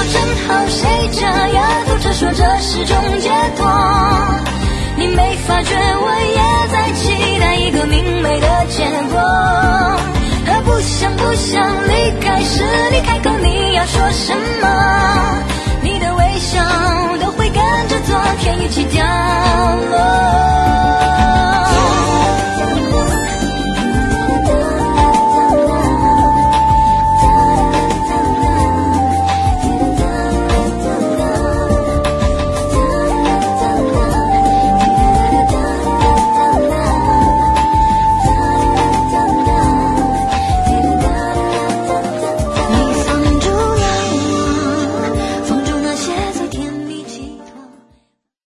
正好，谁家丫头这说这是种解脱？你没发觉我也在期待一个明媚的结果？不想离开时，你开口你要说什么？你的微笑都会跟着昨天一起掉落。